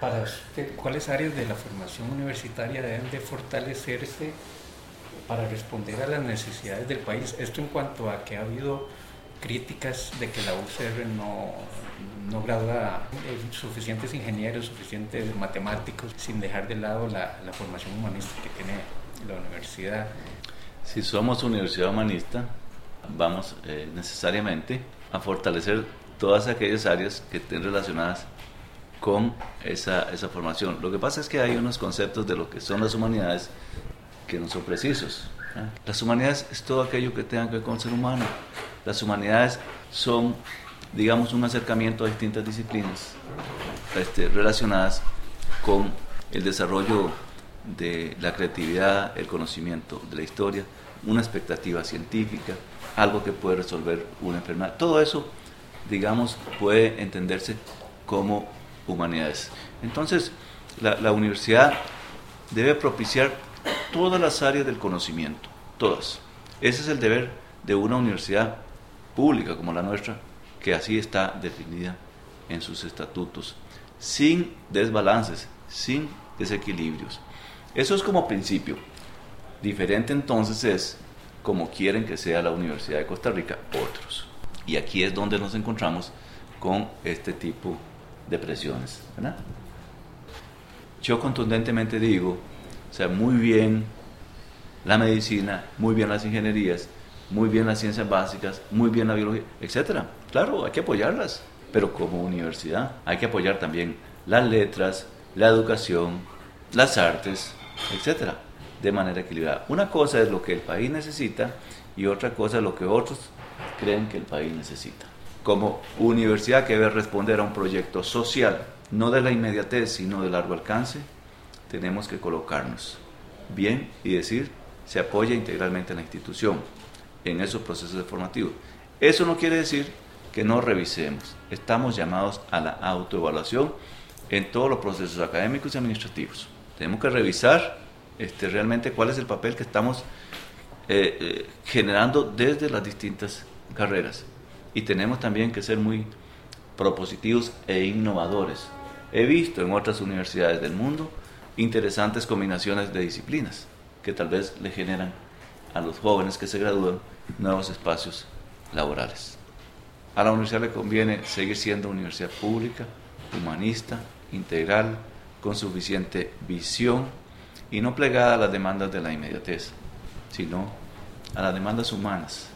Para usted, ¿cuáles áreas de la formación universitaria deben de fortalecerse para responder a las necesidades del país? Esto en cuanto a que ha habido críticas de que la UCR no gradúa suficientes ingenieros, suficientes matemáticos, sin dejar de lado la formación humanista que tiene la universidad. Si somos universidad humanista, vamos necesariamente a fortalecer todas aquellas áreas que estén relacionadas con esa formación. Lo que pasa es que hay unos conceptos de lo que son las humanidades que no son precisos. Las humanidades es todo aquello que tenga que ver con el ser humano. Las humanidades son, digamos, un acercamiento a distintas disciplinas relacionadas con el desarrollo de la creatividad, el conocimiento de la historia, una expectativa científica, algo que puede resolver una enfermedad. Todo eso, digamos, puede entenderse como humanidades. Entonces, la universidad debe propiciar todas las áreas del conocimiento, todas. Ese es el deber de una universidad pública como la nuestra, que así está definida en sus estatutos, sin desbalances, sin desequilibrios. Eso es como principio. Diferente entonces es como quieren que sea la Universidad de Costa Rica otros. Y aquí es donde nos encontramos con este tipo de presiones, ¿verdad? Yo contundentemente digo, o sea, muy bien la medicina, muy bien las ingenierías, muy bien las ciencias básicas, muy bien la biología, etcétera. Claro, hay que apoyarlas, pero como universidad hay que apoyar también las letras, la educación, las artes, etcétera, de manera equilibrada. Una cosa es lo que el país necesita y otra cosa es lo que otros creen que el país necesita. Como universidad que debe responder a un proyecto social, no de la inmediatez, sino de largo alcance, tenemos que colocarnos bien y decir, se apoya integralmente a la institución en esos procesos formativos. Eso no quiere decir que no revisemos. Estamos llamados a la autoevaluación en todos los procesos académicos y administrativos. Tenemos que revisar realmente cuál es el papel que estamos generando desde las distintas carreras. Y tenemos también que ser muy propositivos e innovadores. He visto en otras universidades del mundo interesantes combinaciones de disciplinas que tal vez le generan a los jóvenes que se gradúan nuevos espacios laborales. A la universidad le conviene seguir siendo una universidad pública, humanista, integral, con suficiente visión y no plegada a las demandas de la inmediatez, sino a las demandas humanas